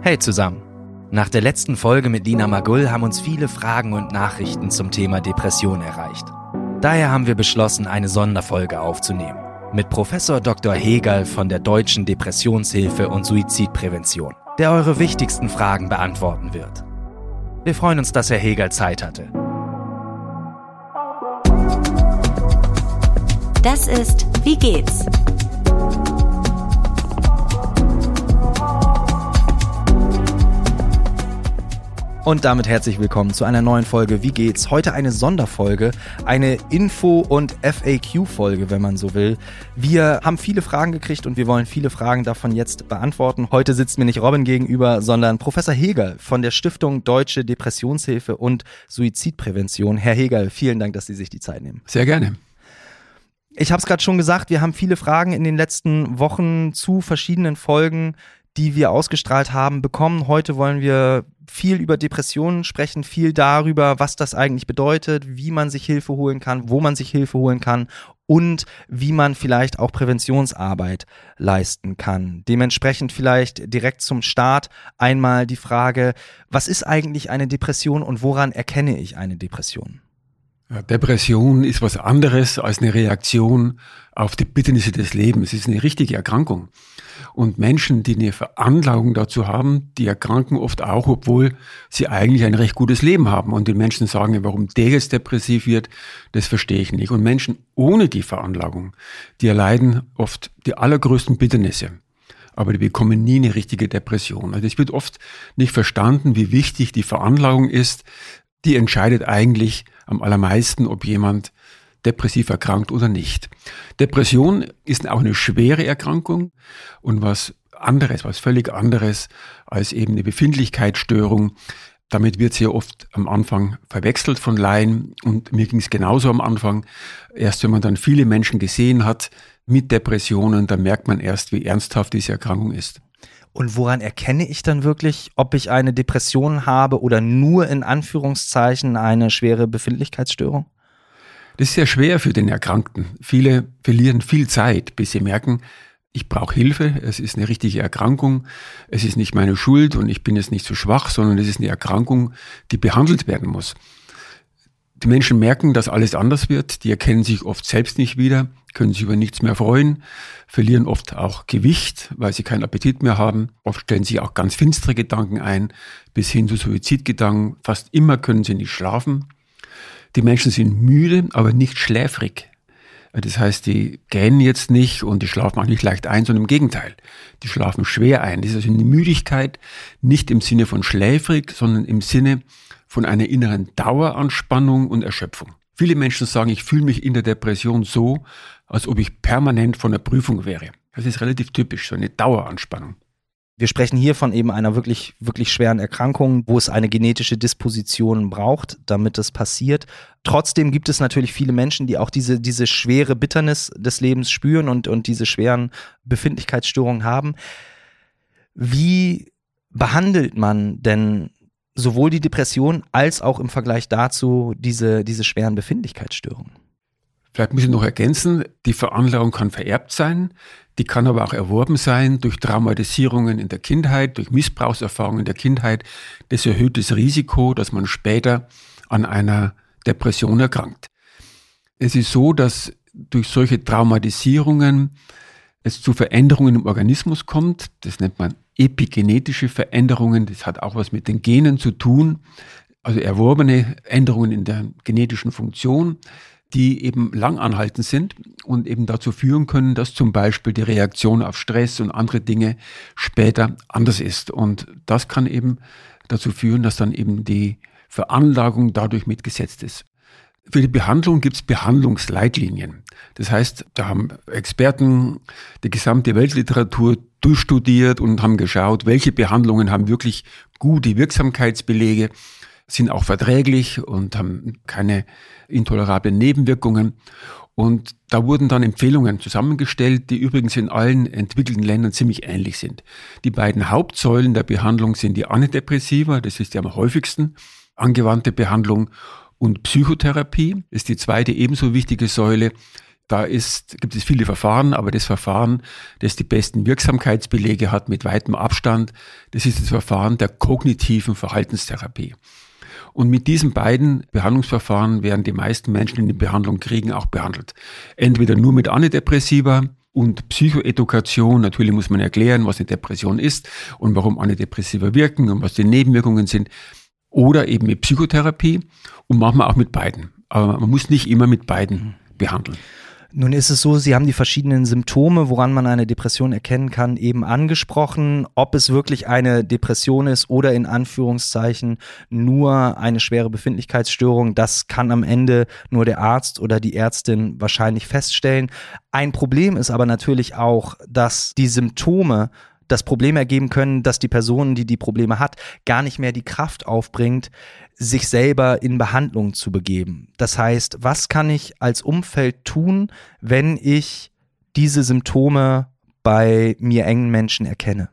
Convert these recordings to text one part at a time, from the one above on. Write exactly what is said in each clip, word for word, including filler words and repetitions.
Hey zusammen! Nach der letzten Folge mit Lina Magull haben uns viele Fragen und Nachrichten zum Thema Depression erreicht. Daher haben wir beschlossen, eine Sonderfolge aufzunehmen. Mit Professor Doktor Hegerl von der Deutschen Depressionshilfe und Suizidprävention, der eure wichtigsten Fragen beantworten wird. Wir freuen uns, dass Herr Hegerl Zeit hatte. Das ist Wie geht's? Und damit herzlich willkommen zu einer neuen Folge Wie geht's? Heute eine Sonderfolge, eine Info- und F A Q-Folge, wenn man so will. Wir haben viele Fragen gekriegt und wir wollen viele Fragen davon jetzt beantworten. Heute sitzt mir nicht Robin gegenüber, sondern Professor Hegerl von der Stiftung Deutsche Depressionshilfe und Suizidprävention. Herr Hegerl, vielen Dank, dass Sie sich die Zeit nehmen. Sehr gerne. Ich habe es gerade schon gesagt, wir haben viele Fragen in den letzten Wochen zu verschiedenen Folgen, die wir ausgestrahlt haben, bekommen. Heute wollen wir viel über Depressionen sprechen, viel darüber, was das eigentlich bedeutet, wie man sich Hilfe holen kann, wo man sich Hilfe holen kann und wie man vielleicht auch Präventionsarbeit leisten kann. Dementsprechend vielleicht direkt zum Start einmal die Frage, was ist eigentlich eine Depression und woran erkenne ich eine Depression? Ja, Depression ist was anderes als eine Reaktion auf die Bitternisse des Lebens. Es ist eine richtige Erkrankung. Und Menschen, die eine Veranlagung dazu haben, die erkranken oft auch, obwohl sie eigentlich ein recht gutes Leben haben. Und die Menschen sagen, warum der jetzt depressiv wird, das verstehe ich nicht. Und Menschen ohne die Veranlagung, die erleiden oft die allergrößten Bitternisse. Aber die bekommen nie eine richtige Depression. Also es wird oft nicht verstanden, wie wichtig die Veranlagung ist. Die entscheidet eigentlich am allermeisten, ob jemand depressiv erkrankt oder nicht. Depression ist auch eine schwere Erkrankung und was anderes, was völlig anderes als eben eine Befindlichkeitsstörung. Damit wird sehr oft am Anfang verwechselt von Laien und mir ging es genauso am Anfang. Erst wenn man dann viele Menschen gesehen hat mit Depressionen, dann merkt man erst, wie ernsthaft diese Erkrankung ist. Und woran erkenne ich dann wirklich, ob ich eine Depression habe oder nur in Anführungszeichen eine schwere Befindlichkeitsstörung? Das ist sehr schwer für den Erkrankten. Viele verlieren viel Zeit, bis sie merken, ich brauche Hilfe, es ist eine richtige Erkrankung, es ist nicht meine Schuld und ich bin jetzt nicht so schwach, sondern es ist eine Erkrankung, die behandelt werden muss. Die Menschen merken, dass alles anders wird, die erkennen sich oft selbst nicht wieder, können sich über nichts mehr freuen, verlieren oft auch Gewicht, weil sie keinen Appetit mehr haben. Oft stellen sich auch ganz finstere Gedanken ein, bis hin zu Suizidgedanken. Fast immer können sie nicht schlafen. Die Menschen sind müde, aber nicht schläfrig. Das heißt, die gähnen jetzt nicht und die schlafen auch nicht leicht ein, sondern im Gegenteil. Die schlafen schwer ein. Das ist also eine Müdigkeit, nicht im Sinne von schläfrig, sondern im Sinne von einer inneren Daueranspannung und Erschöpfung. Viele Menschen sagen, ich fühle mich in der Depression so, als ob ich permanent von der Prüfung wäre. Das ist relativ typisch, so eine Daueranspannung. Wir sprechen hier von eben einer wirklich, wirklich schweren Erkrankung, wo es eine genetische Disposition braucht, damit das passiert. Trotzdem gibt es natürlich viele Menschen, die auch diese, diese schwere Bitternis des Lebens spüren und, und diese schweren Befindlichkeitsstörungen haben. Wie behandelt man denn sowohl die Depression als auch im Vergleich dazu diese, diese schweren Befindlichkeitsstörungen? Vielleicht muss ich noch ergänzen, die Veranlagung kann vererbt sein, die kann aber auch erworben sein durch Traumatisierungen in der Kindheit, durch Missbrauchserfahrungen in der Kindheit. Das erhöht das Risiko, dass man später an einer Depression erkrankt. Es ist so, dass durch solche Traumatisierungen es zu Veränderungen im Organismus kommt. Das nennt man epigenetische Veränderungen. Das hat auch was mit den Genen zu tun, also erworbene Änderungen in der genetischen Funktion, die eben langanhaltend sind und eben dazu führen können, dass zum Beispiel die Reaktion auf Stress und andere Dinge später anders ist. Und das kann eben dazu führen, dass dann eben die Veranlagung dadurch mitgesetzt ist. Für die Behandlung gibt es Behandlungsleitlinien. Das heißt, da haben Experten die gesamte Weltliteratur durchstudiert und haben geschaut, welche Behandlungen haben wirklich gute Wirksamkeitsbelege, sind auch verträglich und haben keine intolerablen Nebenwirkungen. Und da wurden dann Empfehlungen zusammengestellt, die übrigens in allen entwickelten Ländern ziemlich ähnlich sind. Die beiden Hauptsäulen der Behandlung sind die Antidepressiva, das ist die am häufigsten angewandte Behandlung, und Psychotherapie ist die zweite ebenso wichtige Säule. Da ist, gibt es viele Verfahren, aber das Verfahren, das die besten Wirksamkeitsbelege hat mit weitem Abstand, das ist das Verfahren der kognitiven Verhaltenstherapie. Und mit diesen beiden Behandlungsverfahren werden die meisten Menschen, die die Behandlung kriegen, auch behandelt. Entweder nur mit Antidepressiva und Psychoedukation. Natürlich muss man erklären, was eine Depression ist und warum Antidepressiva wirken und was die Nebenwirkungen sind. Oder eben mit Psychotherapie und manchmal auch mit beiden. Aber man muss nicht immer mit beiden behandeln. Nun ist es so, Sie haben die verschiedenen Symptome, woran man eine Depression erkennen kann, eben angesprochen. Ob es wirklich eine Depression ist oder in Anführungszeichen nur eine schwere Befindlichkeitsstörung, das kann am Ende nur der Arzt oder die Ärztin wahrscheinlich feststellen. Ein Problem ist aber natürlich auch, dass die Symptome das Problem ergeben können, dass die Person, die die Probleme hat, gar nicht mehr die Kraft aufbringt, sich selber in Behandlung zu begeben. Das heißt, was kann ich als Umfeld tun, wenn ich diese Symptome bei mir engen Menschen erkenne?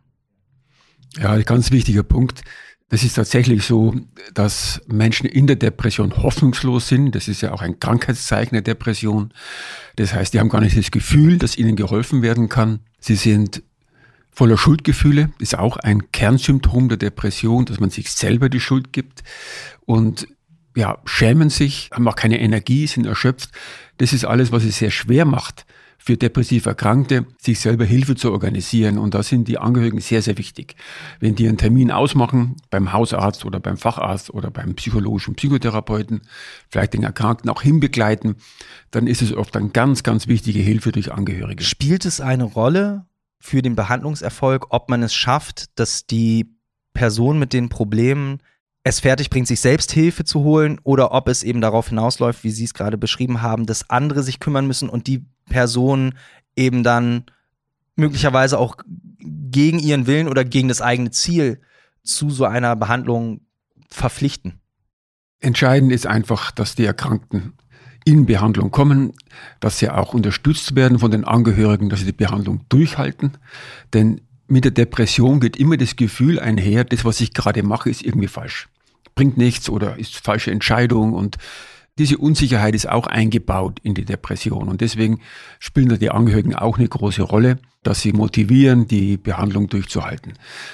Ja, ein ganz wichtiger Punkt. Das ist tatsächlich so, dass Menschen in der Depression hoffnungslos sind. Das ist ja auch ein Krankheitszeichen der Depression. Das heißt, die haben gar nicht das Gefühl, dass ihnen geholfen werden kann. Sie sind voller Schuldgefühle, ist auch ein Kernsymptom der Depression, dass man sich selber die Schuld gibt und ja, schämen sich, haben auch keine Energie, sind erschöpft. Das ist alles, was es sehr schwer macht für depressiv Erkrankte, sich selber Hilfe zu organisieren. Und da sind die Angehörigen sehr, sehr wichtig. Wenn die einen Termin ausmachen, beim Hausarzt oder beim Facharzt oder beim psychologischen Psychotherapeuten, vielleicht den Erkrankten auch hinbegleiten, dann ist es oft eine ganz, ganz wichtige Hilfe durch Angehörige. Spielt es eine Rolle für den Behandlungserfolg, ob man es schafft, dass die Person mit den Problemen es fertig bringt, sich selbst Hilfe zu holen, oder ob es eben darauf hinausläuft, wie Sie es gerade beschrieben haben, dass andere sich kümmern müssen und die Person eben dann möglicherweise auch gegen ihren Willen oder gegen das eigene Ziel zu so einer Behandlung verpflichten. Entscheidend ist einfach, dass die Erkrankten in Behandlung kommen, dass sie auch unterstützt werden von den Angehörigen, dass sie die Behandlung durchhalten. Denn mit der Depression geht immer das Gefühl einher, das, was ich gerade mache, ist irgendwie falsch. Bringt nichts oder ist falsche Entscheidung. Und diese Unsicherheit ist auch eingebaut in die Depression. Und deswegen spielen da die Angehörigen auch eine große Rolle, dass sie motivieren, die Behandlung durchzuhalten.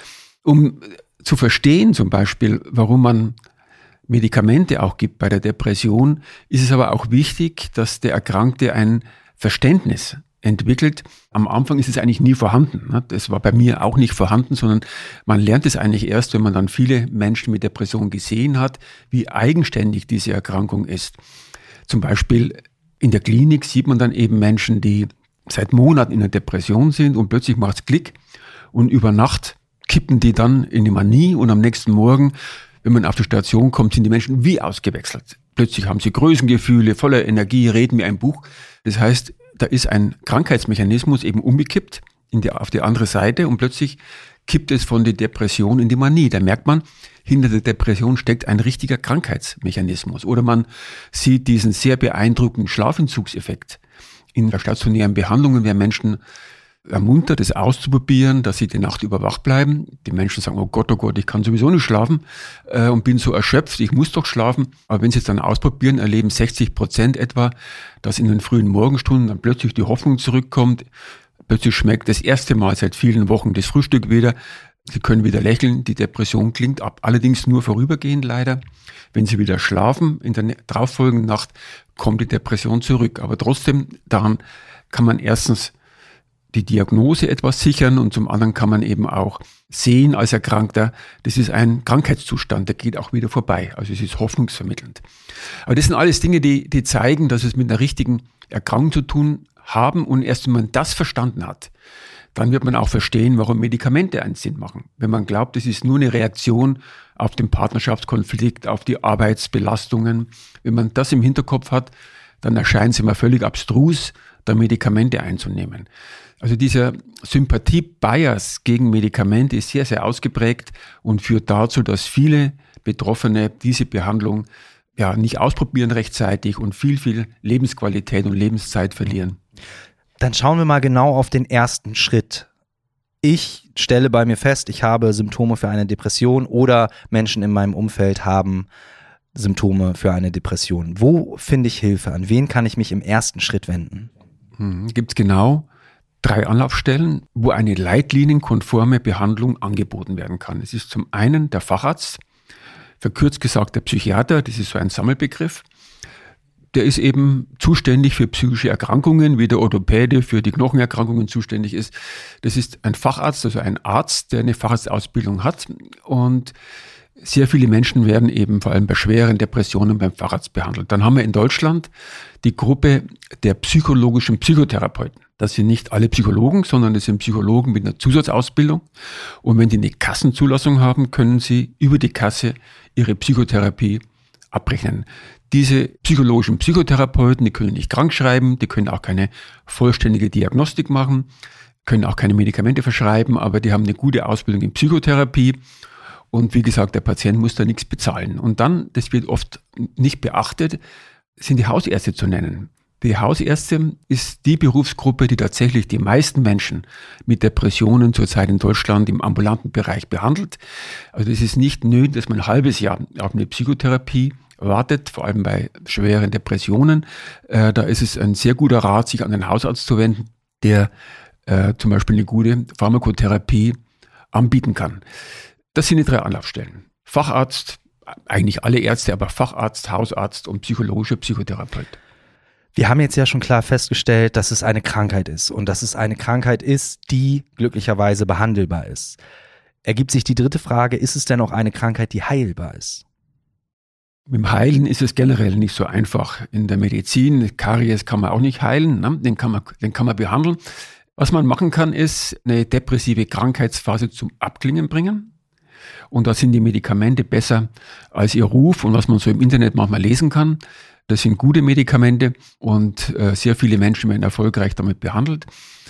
Um zu verstehen zum Beispiel, warum man Medikamente auch gibt bei der Depression, ist es aber auch wichtig, dass der Erkrankte ein Verständnis entwickelt. Am Anfang ist es eigentlich nie vorhanden. Das war bei mir auch nicht vorhanden, sondern man lernt es eigentlich erst, wenn man dann viele Menschen mit Depression gesehen hat, wie eigenständig diese Erkrankung ist. Zum Beispiel in der Klinik sieht man dann eben Menschen, die seit Monaten in der Depression sind und plötzlich macht es Klick und über Nacht kippen die dann in die Manie und am nächsten Morgen, wenn man auf die Station kommt, sind die Menschen wie ausgewechselt. Plötzlich haben sie Größengefühle, voller Energie, reden wie ein Buch. Das heißt, da ist ein Krankheitsmechanismus eben umgekippt in die, auf die andere Seite und plötzlich kippt es von der Depression in die Manie. Da merkt man, hinter der Depression steckt ein richtiger Krankheitsmechanismus. Oder man sieht diesen sehr beeindruckenden Schlafentzugseffekt. In der stationären Behandlungen werden Menschen ermuntert, es auszuprobieren, dass sie die Nacht über wach bleiben. Die Menschen sagen, oh Gott, oh Gott, ich kann sowieso nicht schlafen äh, und bin so erschöpft, ich muss doch schlafen. Aber wenn sie es dann ausprobieren, erleben sechzig Prozent etwa, dass in den frühen Morgenstunden dann plötzlich die Hoffnung zurückkommt. Plötzlich schmeckt das erste Mal seit vielen Wochen das Frühstück wieder. Sie können wieder lächeln, die Depression klingt ab. Allerdings nur vorübergehend leider. Wenn sie wieder schlafen, in der darauffolgenden Nacht kommt die Depression zurück. Aber trotzdem, daran kann man erstens die Diagnose etwas sichern und zum anderen kann man eben auch sehen als Erkrankter, das ist ein Krankheitszustand, der geht auch wieder vorbei. Also es ist hoffnungsvermittelnd. Aber das sind alles Dinge, die, die zeigen, dass es mit einer richtigen Erkrankung zu tun haben, und erst wenn man das verstanden hat, dann wird man auch verstehen, warum Medikamente einen Sinn machen. Wenn man glaubt, es ist nur eine Reaktion auf den Partnerschaftskonflikt, auf die Arbeitsbelastungen, wenn man das im Hinterkopf hat, dann erscheint es immer völlig abstrus, da Medikamente einzunehmen. Also dieser Sympathie-Bias gegen Medikamente ist sehr, sehr ausgeprägt und führt dazu, dass viele Betroffene diese Behandlung ja nicht ausprobieren rechtzeitig und viel, viel Lebensqualität und Lebenszeit verlieren. Dann schauen wir mal genau auf den ersten Schritt. Ich stelle bei mir fest, ich habe Symptome für eine Depression oder Menschen in meinem Umfeld haben Symptome für eine Depression. Wo finde ich Hilfe? An wen kann ich mich im ersten Schritt wenden? Hm, gibt es genau drei Anlaufstellen, wo eine leitlinienkonforme Behandlung angeboten werden kann. Es ist zum einen der Facharzt, verkürzt gesagt der Psychiater, das ist so ein Sammelbegriff. Der ist eben zuständig für psychische Erkrankungen, wie der Orthopäde für die Knochenerkrankungen zuständig ist. Das ist ein Facharzt, also ein Arzt, der eine Facharztausbildung hat. Und sehr viele Menschen werden eben vor allem bei schweren Depressionen beim Facharzt behandelt. Dann haben wir in Deutschland die Gruppe der psychologischen Psychotherapeuten. Das sind nicht alle Psychologen, sondern das sind Psychologen mit einer Zusatzausbildung. Und wenn die eine Kassenzulassung haben, können sie über die Kasse ihre Psychotherapie abrechnen. Diese psychologischen Psychotherapeuten, die können nicht krank schreiben, die können auch keine vollständige Diagnostik machen, können auch keine Medikamente verschreiben, aber die haben eine gute Ausbildung in Psychotherapie. Und wie gesagt, der Patient muss da nichts bezahlen. Und dann, das wird oft nicht beachtet, sind die Hausärzte zu nennen. Die Hausärzte ist die Berufsgruppe, die tatsächlich die meisten Menschen mit Depressionen zurzeit in Deutschland im ambulanten Bereich behandelt. Also es ist nicht nötig, dass man ein halbes Jahr auf eine Psychotherapie wartet, vor allem bei schweren Depressionen. Äh, da ist es ein sehr guter Rat, sich an den Hausarzt zu wenden, der äh, zum Beispiel eine gute Pharmakotherapie anbieten kann. Das sind die drei Anlaufstellen. Facharzt, eigentlich alle Ärzte, aber Facharzt, Hausarzt und psychologischer Psychotherapeut. Wir haben jetzt ja schon klar festgestellt, dass es eine Krankheit ist und dass es eine Krankheit ist, die glücklicherweise behandelbar ist. Ergibt sich die dritte Frage, ist es denn auch eine Krankheit, die heilbar ist? Mit dem Heilen ist es generell nicht so einfach. In der Medizin, Karies kann man auch nicht heilen, ne? den, kann man, den kann man behandeln. Was man machen kann, ist eine depressive Krankheitsphase zum Abklingen bringen. Und da sind die Medikamente besser als ihr Ruf und was man so im Internet manchmal lesen kann. Das sind gute Medikamente und äh, sehr viele Menschen werden erfolgreich damit behandelt.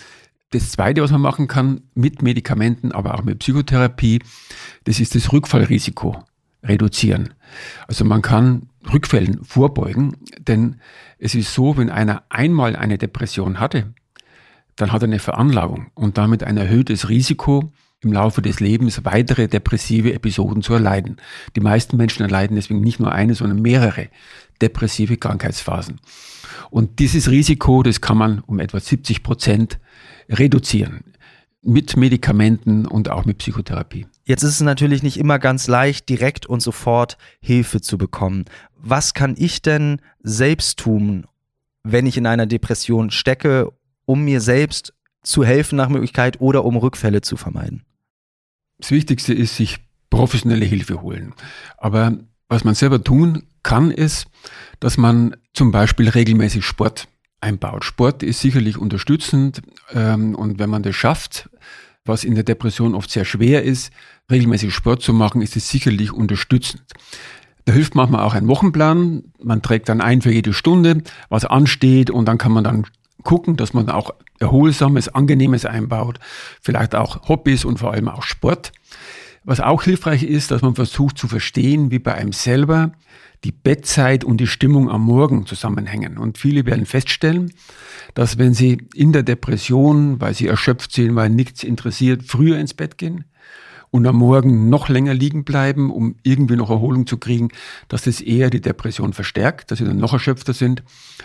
Das Zweite, was man machen kann, mit Medikamenten, aber auch mit Psychotherapie, das ist das Rückfallrisiko reduzieren. Also man kann Rückfällen vorbeugen, denn es ist so, wenn einer einmal eine Depression hatte, dann hat er eine Veranlagung und damit ein erhöhtes Risiko, im Laufe des Lebens weitere depressive Episoden zu erleiden. Die meisten Menschen erleiden deswegen nicht nur eine, sondern mehrere depressive Krankheitsphasen. Und dieses Risiko, das kann man um etwa siebzig Prozent reduzieren. Mit Medikamenten und auch mit Psychotherapie. Jetzt ist es natürlich nicht immer ganz leicht, direkt und sofort Hilfe zu bekommen. Was kann ich denn selbst tun, wenn ich in einer Depression stecke, um mir selbst zu helfen nach Möglichkeit oder um Rückfälle zu vermeiden? Das Wichtigste ist, sich professionelle Hilfe holen. Aber was man selber tun kann, ist, dass man zum Beispiel regelmäßig Sport einbaut. Sport ist sicherlich unterstützend ähm, und wenn man das schafft, was in der Depression oft sehr schwer ist, regelmäßig Sport zu machen, ist es sicherlich unterstützend. Da hilft manchmal auch ein Wochenplan. Man trägt dann ein für jede Stunde, was ansteht und dann kann man dann gucken, dass man auch Erholsames, Angenehmes einbaut, vielleicht auch Hobbys und vor allem auch Sport. Was auch hilfreich ist, dass man versucht zu verstehen, wie bei einem selber die Bettzeit und die Stimmung am Morgen zusammenhängen. Und viele werden feststellen, dass wenn sie in der Depression, weil sie erschöpft sind, weil nichts interessiert, früher ins Bett gehen und am Morgen noch länger liegen bleiben, um irgendwie noch Erholung zu kriegen, dass das eher die Depression verstärkt, dass sie dann noch erschöpfter sind.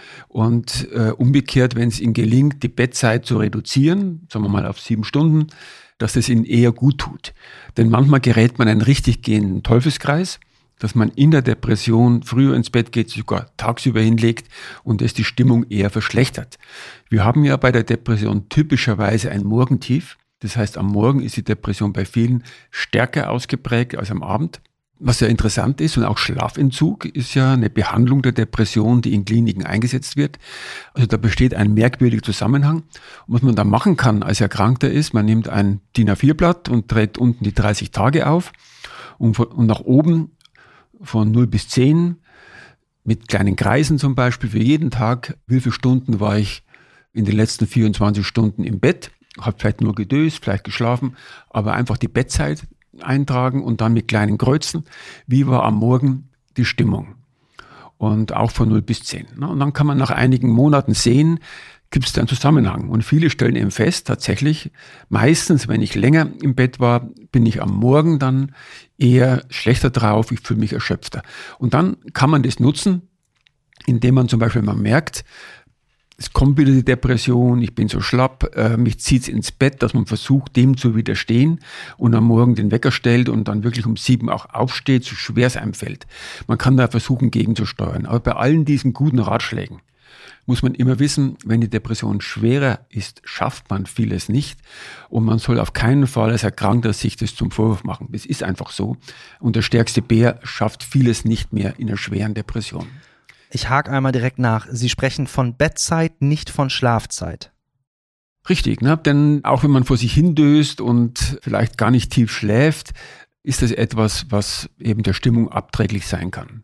Und äh, umgekehrt, wenn es ihnen gelingt, die Bettzeit zu reduzieren, sagen wir mal auf sieben Stunden, dass es ihnen eher gut tut. Denn manchmal gerät man in einen richtig gehenden Teufelskreis, dass man in der Depression früher ins Bett geht, sogar tagsüber hinlegt und es die Stimmung eher verschlechtert. Wir haben ja bei der Depression typischerweise ein Morgentief. Das heißt, am Morgen ist die Depression bei vielen stärker ausgeprägt als am Abend. Was ja interessant ist und auch Schlafentzug ist ja eine Behandlung der Depression, die in Kliniken eingesetzt wird. Also da besteht ein merkwürdiger Zusammenhang. Und was man da machen kann als Erkrankter ist, man nimmt ein D I N A vier Blatt und trägt unten die dreißig Tage auf und, von, und nach oben von null bis zehn mit kleinen Kreisen zum Beispiel für jeden Tag, wie viele Stunden war ich in den letzten vierundzwanzig Stunden im Bett, habe vielleicht nur gedöst, vielleicht geschlafen, aber einfach die Bettzeit eintragen und dann mit kleinen Kreuzen, wie war am Morgen die Stimmung. Und auch von null bis zehn. Und dann kann man nach einigen Monaten sehen, gibt es da einen Zusammenhang. Und viele stellen eben fest, tatsächlich, meistens, wenn ich länger im Bett war, bin ich am Morgen dann eher schlechter drauf, ich fühle mich erschöpfter. Und dann kann man das nutzen, indem man zum Beispiel, wenn man merkt, es kommt wieder die Depression, ich bin so schlapp, äh, mich zieht's ins Bett, dass man versucht, dem zu widerstehen und am Morgen den Wecker stellt und dann wirklich um sieben auch aufsteht, so schwer es einem fällt. Man kann da versuchen, gegenzusteuern. Aber bei allen diesen guten Ratschlägen muss man immer wissen, wenn die Depression schwerer ist, schafft man vieles nicht. Und man soll auf keinen Fall als Erkrankter sich das zum Vorwurf machen. Es ist einfach so. Und der stärkste Bär schafft vieles nicht mehr in einer schweren Depression. Ich hake einmal direkt nach. Sie sprechen von Bettzeit, nicht von Schlafzeit. Richtig, ne? Denn auch wenn man vor sich hindöst und vielleicht gar nicht tief schläft, ist das etwas, was eben der Stimmung abträglich sein kann.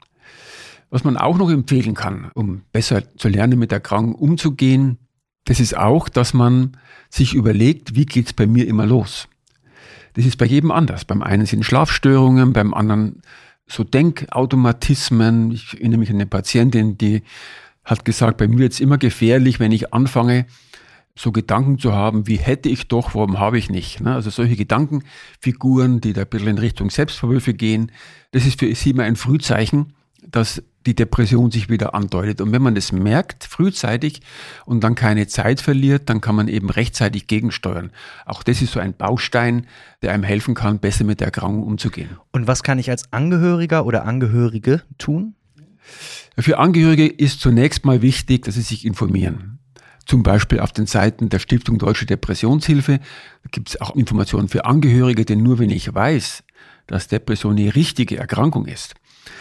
Was man auch noch empfehlen kann, um besser zu lernen, mit der Erkrankung umzugehen, das ist auch, dass man sich überlegt, wie geht's bei mir immer los? Das ist bei jedem anders. Beim einen sind Schlafstörungen, beim anderen so Denkautomatismen. Ich erinnere mich an eine Patientin, die hat gesagt, bei mir wird es immer gefährlich, wenn ich anfange, so Gedanken zu haben, wie hätte ich doch, warum habe ich nicht? Also solche Gedankenfiguren, die da ein bisschen in Richtung Selbstvorwürfe gehen, das ist für sie immer ein Frühzeichen, dass die Depression sich wieder andeutet. Und wenn man das merkt, frühzeitig und dann keine Zeit verliert, dann kann man eben rechtzeitig gegensteuern. Auch das ist so ein Baustein, der einem helfen kann, besser mit der Erkrankung umzugehen. Und was kann ich als Angehöriger oder Angehörige tun? Für Angehörige ist zunächst mal wichtig, dass sie sich informieren. Zum Beispiel auf den Seiten der Stiftung Deutsche Depressionshilfe gibt es auch Informationen für Angehörige, denn nur wenn ich weiß, dass Depression die richtige Erkrankung ist,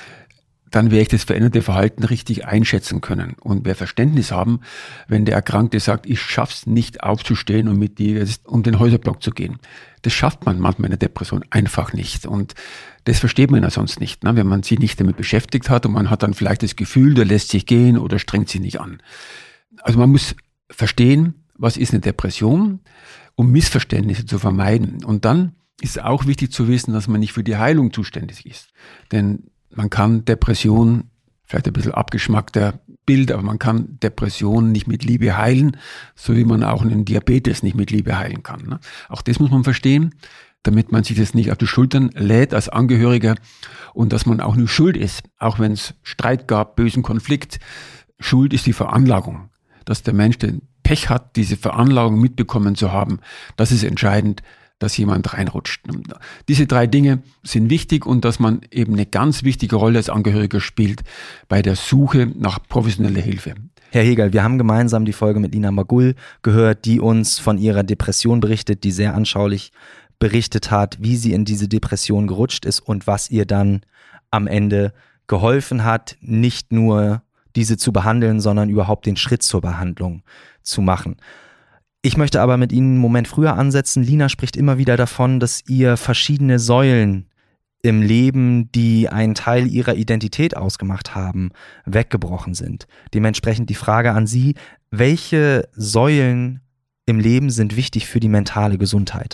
dann werde ich das veränderte Verhalten richtig einschätzen können und werde Verständnis haben, wenn der Erkrankte sagt, ich schaff's nicht aufzustehen und mit dir um den Häuserblock zu gehen. Das schafft man manchmal in der Depression einfach nicht und das versteht man ja sonst nicht, ne? Wenn man sich nicht damit beschäftigt hat und man hat dann vielleicht das Gefühl, der lässt sich gehen oder strengt sich nicht an. Also man muss verstehen, was ist eine Depression, um Missverständnisse zu vermeiden. Und dann ist auch wichtig zu wissen, dass man nicht für die Heilung zuständig ist. Denn man kann Depression, vielleicht ein bisschen abgeschmackter Bild, aber man kann Depression nicht mit Liebe heilen, so wie man auch einen Diabetes nicht mit Liebe heilen kann. Ne? Auch das muss man verstehen, damit man sich das nicht auf die Schultern lädt als Angehöriger und dass man auch nur schuld ist, auch wenn es Streit gab, bösen Konflikt. Schuld ist die Veranlagung. Dass der Mensch den Pech hat, diese Veranlagung mitbekommen zu haben, das ist entscheidend, dass jemand reinrutscht. Diese drei Dinge sind wichtig und dass man eben eine ganz wichtige Rolle als Angehöriger spielt bei der Suche nach professioneller Hilfe. Herr Hegel, wir haben gemeinsam die Folge mit Lina Magull gehört, die uns von ihrer Depression berichtet, die sehr anschaulich berichtet hat, wie sie in diese Depression gerutscht ist und was ihr dann am Ende geholfen hat, nicht nur diese zu behandeln, sondern überhaupt den Schritt zur Behandlung zu machen. Ich möchte aber mit Ihnen einen Moment früher ansetzen. Lina spricht immer wieder davon, dass ihr verschiedene Säulen im Leben, die einen Teil ihrer Identität ausgemacht haben, weggebrochen sind. Dementsprechend die Frage an Sie, welche Säulen im Leben sind wichtig für die mentale Gesundheit?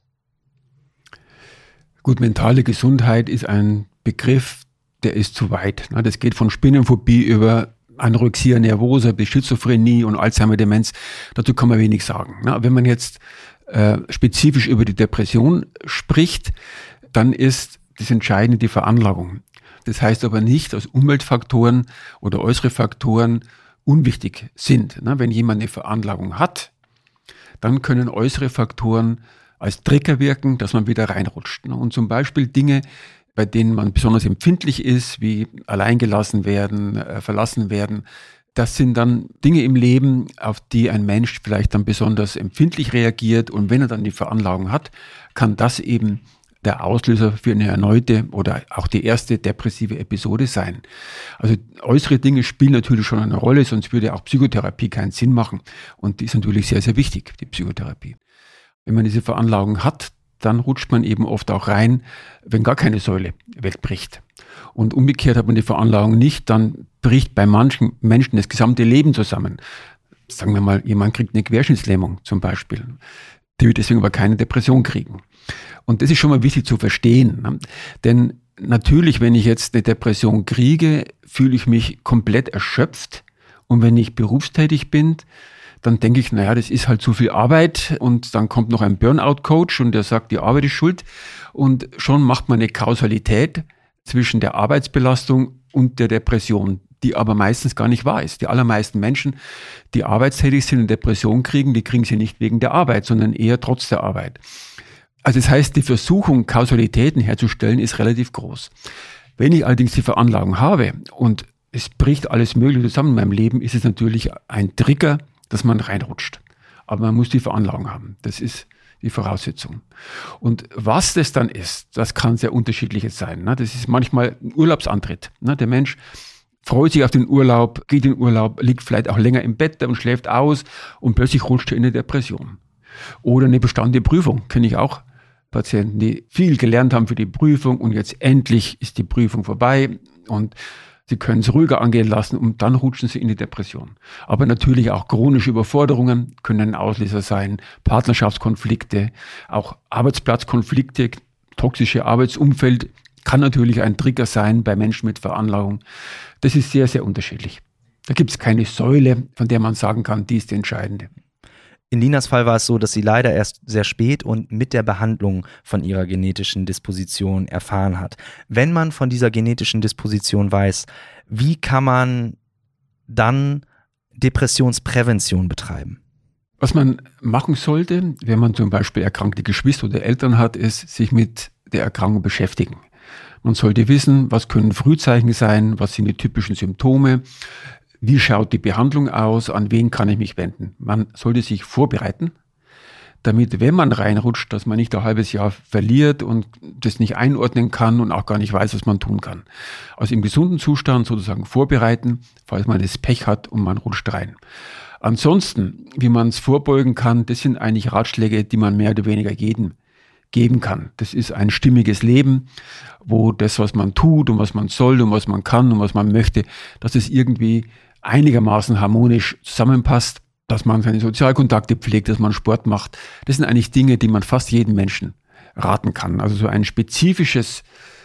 Gut, mentale Gesundheit ist ein Begriff, der ist zu weit. Das geht von Spinnenphobie über Anorexia nervosa bis Schizophrenie und Alzheimer-Demenz. Dazu kann man wenig sagen. Wenn man jetzt äh, spezifisch über die Depression spricht, dann ist das Entscheidende die Veranlagung. Das heißt aber nicht, dass Umweltfaktoren oder äußere Faktoren unwichtig sind. Wenn jemand eine Veranlagung hat, dann können äußere Faktoren als Trigger wirken, dass man wieder reinrutscht. Und zum Beispiel Dinge, bei denen man besonders empfindlich ist, wie alleingelassen werden, äh, verlassen werden. Das sind dann Dinge im Leben, auf die ein Mensch vielleicht dann besonders empfindlich reagiert. Und wenn er dann die Veranlagung hat, kann das eben der Auslöser für eine erneute oder auch die erste depressive Episode sein. Also äußere Dinge spielen natürlich schon eine Rolle, sonst würde auch Psychotherapie keinen Sinn machen. Und die ist natürlich sehr, sehr wichtig, die Psychotherapie. Wenn man diese Veranlagung hat, dann rutscht man eben oft auch rein, wenn gar keine Säule wegbricht. Und umgekehrt hat man die Veranlagung nicht, dann bricht bei manchen Menschen das gesamte Leben zusammen. Sagen wir mal, jemand kriegt eine Querschnittslähmung zum Beispiel. Die wird deswegen aber keine Depression kriegen. Und das ist schon mal wichtig zu verstehen. Denn natürlich, wenn ich jetzt eine Depression kriege, fühle ich mich komplett erschöpft. Und wenn ich berufstätig bin, dann denke ich, naja, das ist halt zu viel Arbeit und dann kommt noch ein Burnout-Coach und der sagt, die Arbeit ist schuld und schon macht man eine Kausalität zwischen der Arbeitsbelastung und der Depression. die aber meistens gar nicht wahr ist. Die allermeisten Menschen, die arbeitstätig sind und Depression kriegen, die kriegen sie nicht wegen der Arbeit, sondern eher trotz der Arbeit. Also das heißt, die Versuchung, Kausalitäten herzustellen, ist relativ groß. Wenn ich allerdings die Veranlagung habe und es bricht alles Mögliche zusammen in meinem Leben, ist es natürlich ein Trigger, dass man reinrutscht. Aber man muss die Veranlagung haben. Das ist die Voraussetzung. Und was das dann ist, das kann sehr unterschiedliches sein. Das ist manchmal ein Urlaubsantritt. Der Mensch freut sich auf den Urlaub, geht in den Urlaub, liegt vielleicht auch länger im Bett und schläft aus und plötzlich rutscht er in eine Depression. Oder eine bestandene Prüfung, kenne ich auch. Patienten, die viel gelernt haben für die Prüfung und jetzt endlich ist die Prüfung vorbei und sie können es ruhiger angehen lassen und dann rutschen sie in die Depression. Aber natürlich auch chronische Überforderungen können ein Auslöser sein, Partnerschaftskonflikte, auch Arbeitsplatzkonflikte, toxische Arbeitsumfeld kann natürlich ein Trigger sein bei Menschen mit Veranlagung. Das ist sehr, sehr unterschiedlich. Da gibt es keine Säule, von der man sagen kann, die ist die entscheidende. In Linas Fall war es so, dass sie leider erst sehr spät und mit der Behandlung von ihrer genetischen Disposition erfahren hat. Wenn man von dieser genetischen Disposition weiß, wie kann man dann Depressionsprävention betreiben? Was man machen sollte, wenn man zum Beispiel erkrankte Geschwister oder Eltern hat, ist, sich mit der Erkrankung beschäftigen. Man sollte wissen, was können Frühzeichen sein, was sind die typischen Symptome, wie schaut die Behandlung aus, an wen kann ich mich wenden. Man sollte sich vorbereiten, damit, wenn man reinrutscht, dass man nicht ein halbes Jahr verliert und das nicht einordnen kann und auch gar nicht weiß, was man tun kann. Also im gesunden Zustand sozusagen vorbereiten, falls man das Pech hat und man rutscht rein. Ansonsten, wie man es vorbeugen kann, das sind eigentlich Ratschläge, die man mehr oder weniger jedem geben kann. Das ist ein stimmiges Leben, wo das, was man tut und was man soll und was man kann und was man möchte, dass es irgendwie einigermaßen harmonisch zusammenpasst, dass man seine Sozialkontakte pflegt, dass man Sport macht. Das sind eigentlich Dinge, die man fast jedem Menschen raten kann. Also so ein spezifisches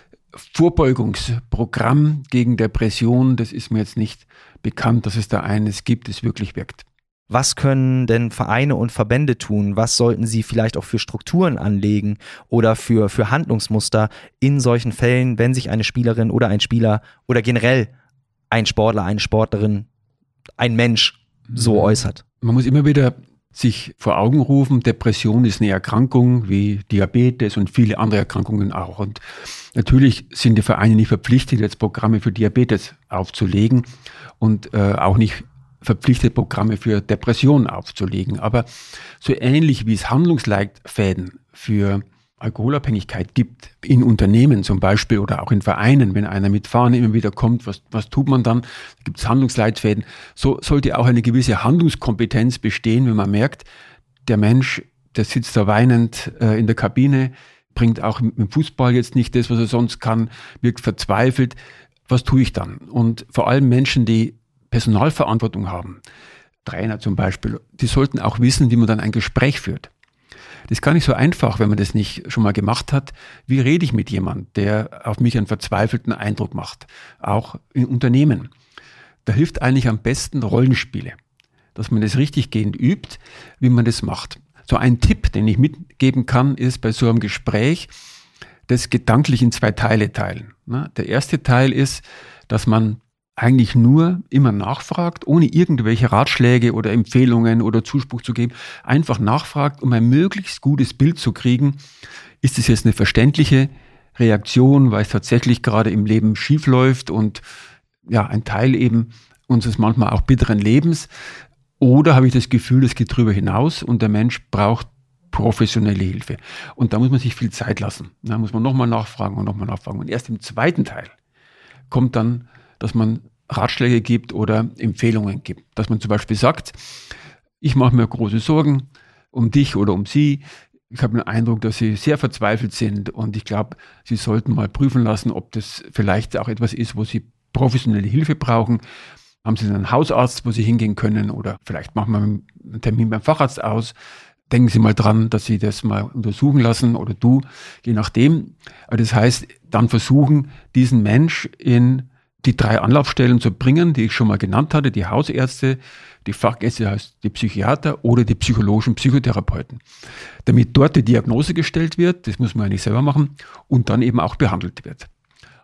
Vorbeugungsprogramm gegen Depression, das ist mir jetzt nicht bekannt, dass es da eines gibt, das wirklich wirkt. Was können denn Vereine und Verbände tun? Was sollten sie vielleicht auch für Strukturen anlegen oder für, für Handlungsmuster in solchen Fällen, wenn sich eine Spielerin oder ein Spieler oder generell ein Sportler, eine Sportlerin, ein Mensch so äußert? Man muss immer wieder sich vor Augen rufen, Depression ist eine Erkrankung wie Diabetes und viele andere Erkrankungen auch. Und natürlich sind die Vereine nicht verpflichtet, jetzt Programme für Diabetes aufzulegen und äh, auch nicht verpflichtet, Programme für Depressionen aufzulegen. Aber so ähnlich wie es Handlungsleitfäden für Alkoholabhängigkeit gibt, in Unternehmen zum Beispiel oder auch in Vereinen, wenn einer mit Fahne immer wieder kommt, was, was tut man dann? Da gibt es Handlungsleitfäden. So sollte auch eine gewisse Handlungskompetenz bestehen, wenn man merkt, der Mensch, der sitzt da weinend äh, in der Kabine, bringt auch im Fußball jetzt nicht das, was er sonst kann, wirkt verzweifelt. Was tue ich dann? Und vor allem Menschen, die Personalverantwortung haben, Trainer zum Beispiel, die sollten auch wissen, wie man dann ein Gespräch führt. Das ist gar nicht so einfach, wenn man das nicht schon mal gemacht hat. Wie rede ich mit jemandem, der auf mich einen verzweifelten Eindruck macht? Auch in Unternehmen. Da hilft eigentlich am besten Rollenspiele, dass man das richtiggehend übt, wie man das macht. So ein Tipp, den ich mitgeben kann, ist bei so einem Gespräch, das gedanklich in zwei Teile teilen. Der erste Teil ist, dass man eigentlich nur immer nachfragt, ohne irgendwelche Ratschläge oder Empfehlungen oder Zuspruch zu geben, einfach nachfragt, um ein möglichst gutes Bild zu kriegen. Ist es jetzt eine verständliche Reaktion, weil es tatsächlich gerade im Leben schief läuft und ja, ein Teil eben unseres manchmal auch bitteren Lebens? Oder habe ich das Gefühl, es geht darüber hinaus und der Mensch braucht professionelle Hilfe? Und da muss man sich viel Zeit lassen. Da muss man nochmal nachfragen und nochmal nachfragen. Und erst im zweiten Teil kommt dann, dass man Ratschläge gibt oder Empfehlungen gibt. Dass man zum Beispiel sagt, ich mache mir große Sorgen um dich oder um sie. Ich habe den Eindruck, dass sie sehr verzweifelt sind und ich glaube, sie sollten mal prüfen lassen, ob das vielleicht auch etwas ist, wo sie professionelle Hilfe brauchen. Haben sie einen Hausarzt, wo sie hingehen können oder vielleicht machen wir einen Termin beim Facharzt aus. Denken Sie mal dran, dass Sie das mal untersuchen lassen oder du, je nachdem. Das heißt, dann versuchen, diesen Mensch in die drei Anlaufstellen zu bringen, die ich schon mal genannt hatte, die Hausärzte, die Fachärzte, heißt die Psychiater oder die psychologischen Psychotherapeuten. Damit dort die Diagnose gestellt wird, das muss man ja nicht selber machen, und dann eben auch behandelt wird.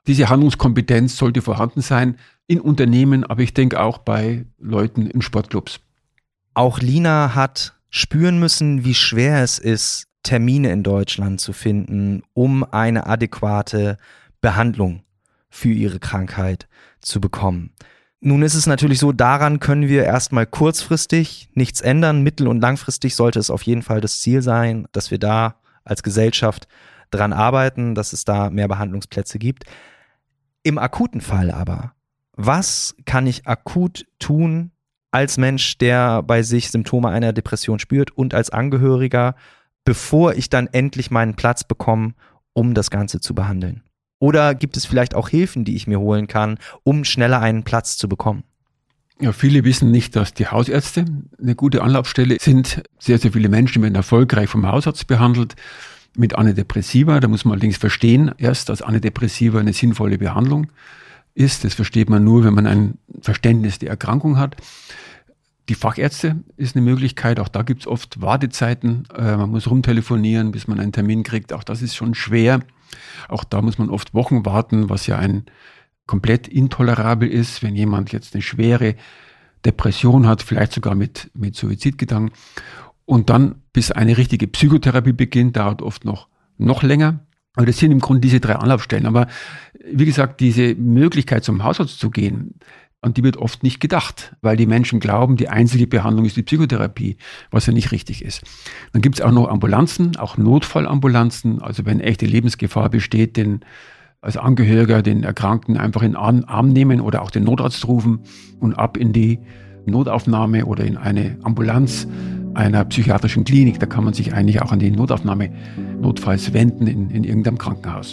Diese Handlungskompetenz sollte vorhanden sein in Unternehmen, aber ich denke auch bei Leuten in Sportclubs. Auch Lina hat spüren müssen, wie schwer es ist, Termine in Deutschland zu finden, um eine adäquate Behandlung für ihre Krankheit zu bekommen. Nun ist es natürlich so, daran können wir erstmal kurzfristig nichts ändern. Mittel- und langfristig sollte es auf jeden Fall das Ziel sein, dass wir da als Gesellschaft dran arbeiten, dass es da mehr Behandlungsplätze gibt. Im akuten Fall aber, was kann ich akut tun als Mensch, der bei sich Symptome einer Depression spürt und als Angehöriger, bevor ich dann endlich meinen Platz bekomme, um das Ganze zu behandeln? Oder gibt es vielleicht auch Hilfen, die ich mir holen kann, um schneller einen Platz zu bekommen? Ja, viele wissen nicht, dass die Hausärzte eine gute Anlaufstelle sind. Sehr, sehr viele Menschen werden erfolgreich vom Hausarzt behandelt mit Antidepressiva. Da muss man allerdings verstehen, erst, dass Antidepressiva eine sinnvolle Behandlung ist. Das versteht man nur, wenn man ein Verständnis der Erkrankung hat. Die Fachärzte ist eine Möglichkeit. Auch da gibt es oft Wartezeiten. Äh, man muss rumtelefonieren, bis man einen Termin kriegt. Auch das ist schon schwer. Auch da muss man oft Wochen warten, was ja ein komplett intolerabel ist, wenn jemand jetzt eine schwere Depression hat, vielleicht sogar mit, mit Suizidgedanken. Und dann, bis eine richtige Psychotherapie beginnt, dauert oft noch, noch länger. Aber das sind im Grunde diese drei Anlaufstellen. Aber wie gesagt, diese Möglichkeit zum Hausarzt zu gehen, an die wird oft nicht gedacht, weil die Menschen glauben, die einzige Behandlung ist die Psychotherapie, was ja nicht richtig ist. Dann gibt es auch noch Ambulanzen, auch Notfallambulanzen, also wenn echte Lebensgefahr besteht, den als Angehöriger den Erkrankten einfach in den Arm nehmen oder auch den Notarzt rufen und ab in die Notaufnahme oder in eine Ambulanz einer psychiatrischen Klinik. Da kann man sich eigentlich auch an die Notaufnahme notfalls wenden in, in irgendeinem Krankenhaus.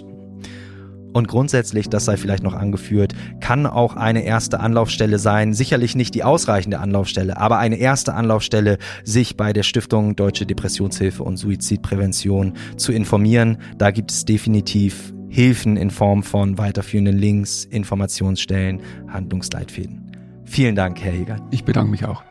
Und grundsätzlich, das sei vielleicht noch angeführt, kann auch eine erste Anlaufstelle sein, sicherlich nicht die ausreichende Anlaufstelle, aber eine erste Anlaufstelle, sich bei der Stiftung Deutsche Depressionshilfe und Suizidprävention zu informieren. Da gibt es definitiv Hilfen in Form von weiterführenden Links, Informationsstellen, Handlungsleitfäden. Vielen Dank, Herr Hegert. Ich bedanke mich auch.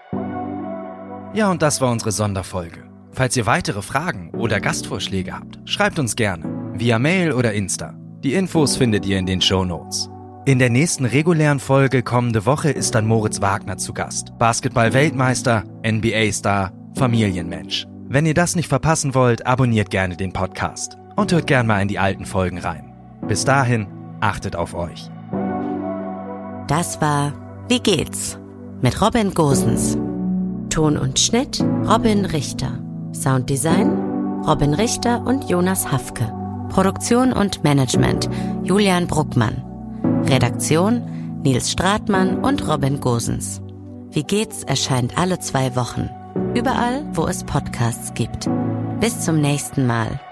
Ja, und das war unsere Sonderfolge. Falls ihr weitere Fragen oder Gastvorschläge habt, schreibt uns gerne via Mail oder Insta. Die Infos findet ihr in den Shownotes. In der nächsten regulären Folge kommende Woche ist dann Moritz Wagner zu Gast. Basketball-Weltmeister, N B A-Star, Familienmensch. Wenn ihr das nicht verpassen wollt, abonniert gerne den Podcast und hört gerne mal in die alten Folgen rein. Bis dahin, achtet auf euch. Das war Wie geht's? Mit Robin Gosens. Ton und Schnitt Robin Richter. Sounddesign Robin Richter und Jonas Hafke. Produktion und Management Julian Bruckmann. Redaktion Nils Stratmann und Robin Gosens. Wie geht's erscheint alle zwei Wochen. Überall, wo es Podcasts gibt. Bis zum nächsten Mal.